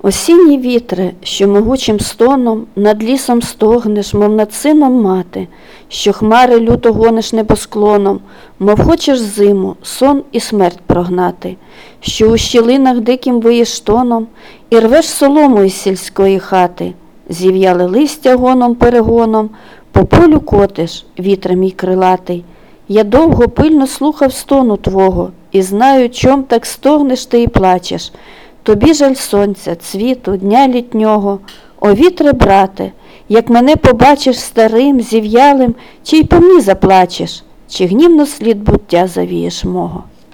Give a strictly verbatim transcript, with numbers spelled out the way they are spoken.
Осінні вітре, що могучим стоном над лісом стогнеш, мов над сином мати, що хмари люто гониш небосклоном, мов хочеш зиму, сон і смерть прогнати, що у щілинах диким виєш тоном і рвеш солому із сільської хати, зів'яли листя гоном-перегоном, по полю котиш, вітре мій крилатий. Я довго пильно слухав стону твого і знаю, чом так стогнеш ти і плачеш. Тобі жаль сонця, цвіту, дня літнього. О, вітре, брате, як мене побачиш старим, зів'ялим, чи й по мені заплачеш, чи гнівно слід буття завієш мого.